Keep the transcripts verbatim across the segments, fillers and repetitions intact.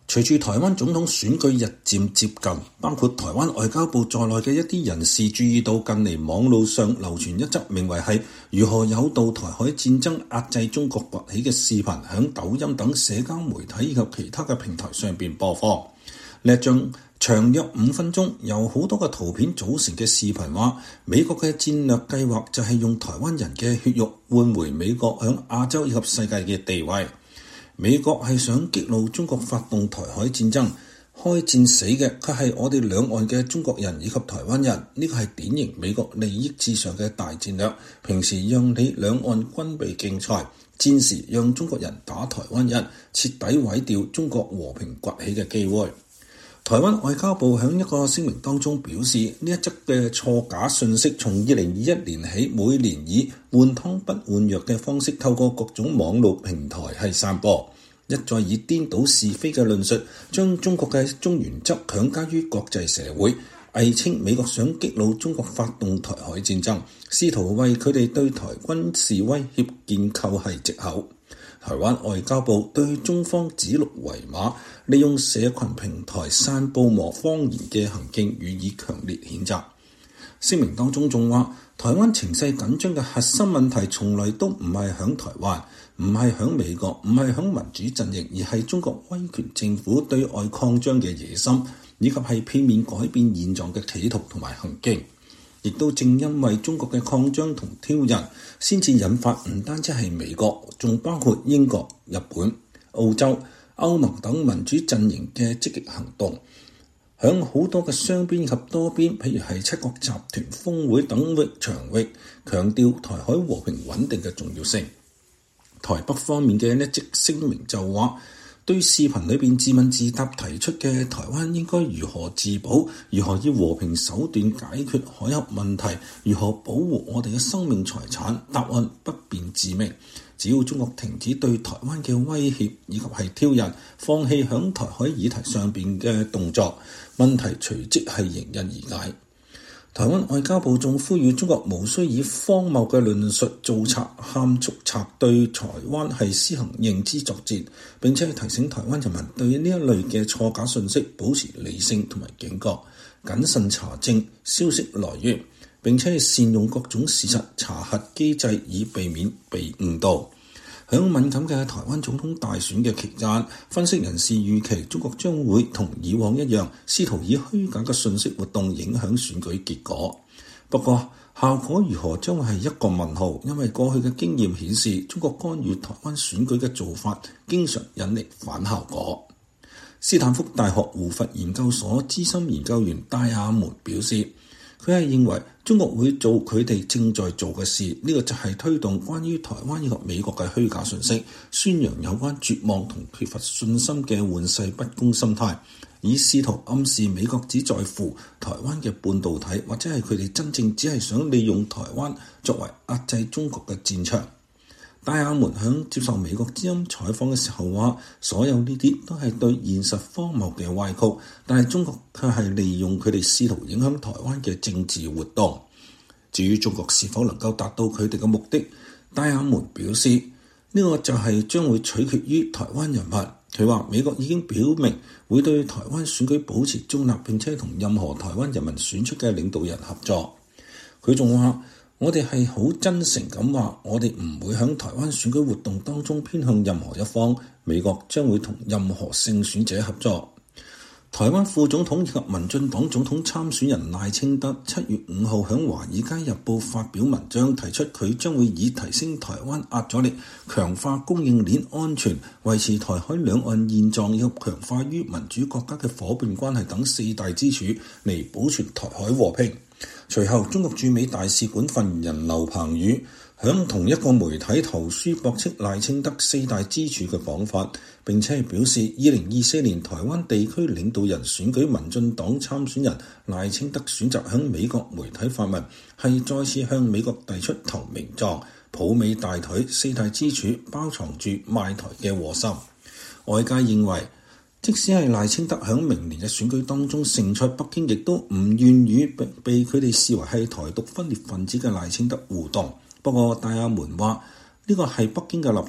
隨住台灣總統選舉日漸接近，包括台灣外交部在內嘅一啲人士注意到近嚟網路上流傳一則名為係如何誘導台海戰爭壓制中國崛起嘅視頻，響抖音等社交媒體以及其他嘅平台上邊播放。呢一張長約五分鐘，由好多個圖片組成嘅視頻話，美國嘅戰略計劃就係用台灣人嘅血肉換回美國響亞洲以及世界嘅地位。美國係想激怒中國發動台海戰爭，開戰死嘅佢係我哋兩岸嘅中國人以及台灣人，呢個係典型美國利益至上嘅大戰略。平時讓你兩岸軍備競賽，戰時讓中國人打台灣人，徹底毀掉中國和平崛起嘅機會。台灣外交部喺一個聲明當中表示，呢一則嘅錯假信息從二零二一年起，每年以換湯不換藥嘅方式透過各種網絡平台係散播，一再以顛倒是非嘅論述，將中國嘅中原則強加於國際社會，偽稱美國想激怒中國發動台海戰爭，試圖為佢哋對台軍事威脅建構係藉口。台灣外交部對中方指鹿為馬，利用社群平台散佈和謊言嘅行徑予以強烈譴責。聲明當中仲話，台灣情勢緊張嘅核心問題從來都唔係響台灣，唔係響美國，唔係響民主陣營，而係中國威權政府對外擴張嘅野心，以及係片面改變現狀嘅企圖同埋行徑。亦都正因為中國嘅擴張同挑釁，先至引發唔單止係美國，仲包括英國、日本、澳洲、歐盟等民主陣營嘅積極行動。響好多嘅雙邊及多邊，譬如係七國集團峰會等域場域，強調台海和平穩定嘅重要性。台北方面嘅一則聲明就話，對視頻裏邊自問自答提出嘅台灣應該如何自保，如何以和平手段解決海峽問題，如何保護我哋嘅生命財產，答案不辯自明。只要中國停止對台灣嘅威脅以及係挑釁，放棄響台海議題上邊嘅動作，問題隨即係迎刃而解。台灣外交部仲呼籲中國無需以荒謬嘅論述造賊喊捉賊，對台灣係施行認知作戰，並且提醒台灣人民對呢一類嘅錯假信息保持理性同埋警覺，謹慎查證消息來源，並且善用各種事實查核機制，以避免被誤導。響敏感嘅台灣總統大選嘅期間，分析人士預期中國將會同以往一樣，試圖以虛假嘅信息活動影響選舉結果。不過效果如何將會係一個問號，因為過去嘅經驗顯示，中國干預台灣選舉嘅做法經常引嚟反效果。斯坦福大學胡佛研究所資深研究員戴亞門表示，佢係認為中國會做佢哋正在做嘅事，呢個就係推動關於台灣以及美國嘅虛假信息，宣揚有關絕望同缺乏信心嘅玩世不恭心態，以試圖暗示美國只在乎台灣嘅半導體，或者係佢哋真正只係想利用台灣作為壓制中國嘅戰場。戴亞門響接受美國之音採訪嘅時候話，所有呢啲都係對現實荒謬嘅歪曲，但係中國卻係利用佢哋試圖影響台灣嘅政治活動。至於中國是否能夠達到佢哋嘅目的，戴亞門表示呢個就係將會取決於台灣人民。佢話美國已經表明會對台灣選舉保持中立，並且同任何台灣人民選出嘅領導人合作。佢仲話，我哋係好真誠咁話，我哋唔會喺台灣選舉活動當中偏向任何一方，美國將會同任何勝選者合作。台灣副總統以及民進黨總統參選人賴清德七月五號喺《華爾街日報》發表文章，提出佢將會以提升台灣壓阻力、強化供應鏈安全、維持台海兩岸現狀以及強化與民主國家嘅夥伴關係等四大支柱嚟保存台海和平。隨後，中國駐美大使館發言人劉鵬宇響同一個媒體投書駁斥賴清德四大支柱嘅講法，並且表示二零二四年台灣地區領導人選舉民進黨參選人賴清德選擇響美國媒體發文，係再次向美國遞出投名狀，抱美大腿，四大支柱包藏住賣台嘅禍心。外界認為，即使係賴清德喺明年嘅選舉當中勝出，北京亦都唔願與被佢哋視為係台獨分裂分子嘅賴清德互動。不過戴亞門話呢個係北京嘅立場，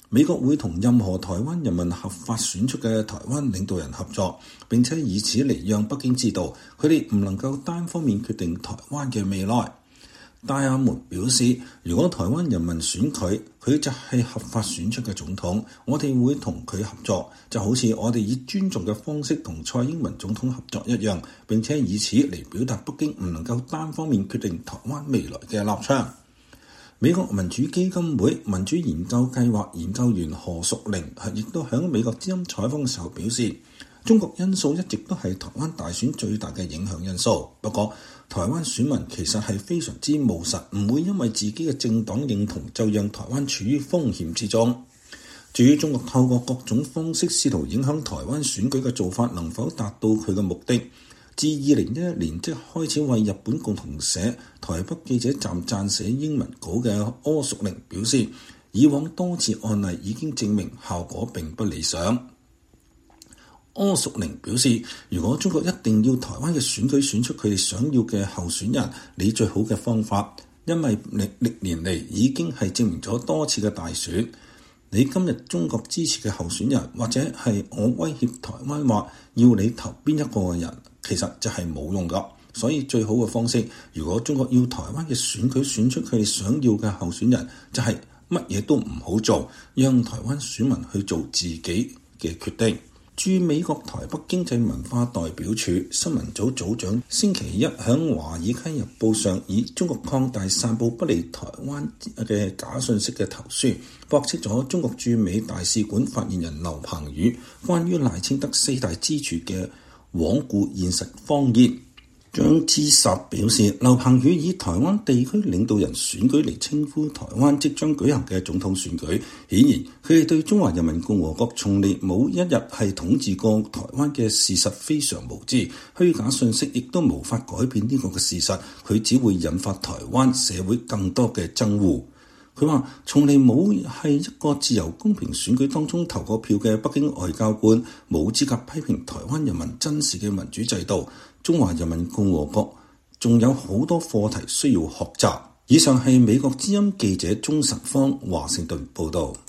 美國會同任何台灣人民合法選出嘅台灣領導人合作，並且以此嚟讓北京知道佢哋唔能夠單方面決定台灣嘅未來。戴亞門表示，如果台灣人民選佢，佢就係合法選出嘅總統，我哋會同佢合作，就好似我哋以尊重嘅方式同蔡英文總統合作一樣，並且以此嚟表達北京唔能夠單方面決定台灣未來嘅立場。美國民主基金會民主研究計劃研究員何淑玲亦都喺美國之音採訪嘅時候表示，中國因素一直都係台灣大選最大嘅影響因素。不過，台灣選民其實係非常之務實，唔會因為自己嘅政黨認同就讓台灣處於風險之中。至於中國透過各種方式試圖影響台灣選舉嘅做法能否達到佢嘅目的，自二零一一年即開始為日本共同社台北記者站撰寫英文稿嘅柯淑玲表示，以往多次案例已經證明效果並不理想。柯淑玲表示，如果中國一定要台灣嘅選舉選出佢哋想要嘅候選人，你最好嘅方法，因為歷歷年嚟已經係證明咗多次嘅大選，你今日中國支持嘅候選人，或者係我威脅台灣話要你投邊一個嘅人，其實就係冇用㗎。所以最好嘅方式，如果中國要台灣嘅選舉選出佢哋想要嘅候選人，就係乜嘢都唔好做，讓台灣選民去做自己嘅決定。駐美國台北經濟文化代表處新聞組組長星期一喺《華爾街日報》上以中國擴大散佈不利台灣嘅假訊息嘅投書，駁斥咗中國駐美大使館發言人劉鵬宇關於賴清德四大支柱嘅罔顧現實謊言。張之實表示，劉鵬宇以台灣地區領導人選舉嚟稱呼台灣即將舉行嘅總統選舉，顯然佢哋對中華人民共和國從嚟冇一日係統治過台灣嘅事實非常無知，虛假信息亦都無法改變呢個嘅事實，佢只會引發台灣社會更多嘅憎惡。佢話：從嚟冇係一個自由公平選舉當中投過票嘅北京外交官，冇資格批評台灣人民真實嘅民主制度。中華人民共和國仲有好多課題需要學習。以上係美國之音記者鍾實芳華盛頓報導。